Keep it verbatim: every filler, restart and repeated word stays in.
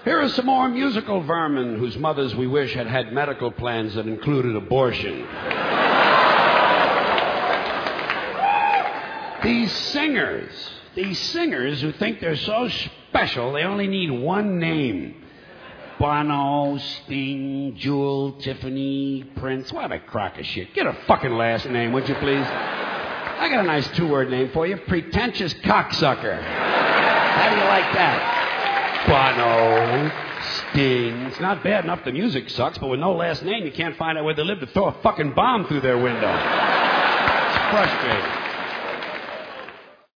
Here are some more musical vermin whose mothers we wish had had medical plans that included abortion. These singers, these singers who think they're so special, they only need one name. Bono, Sting, Jewel, Tiffany, Prince. What a crock of shit. Get a fucking last name, would you please? I got a nice two-word name for you. Pretentious cocksucker. How do you like that? Bono, Sting. It's not bad enough the music sucks, but with no last name, you can't find out where they live to throw a fucking bomb through their window. It's frustrating.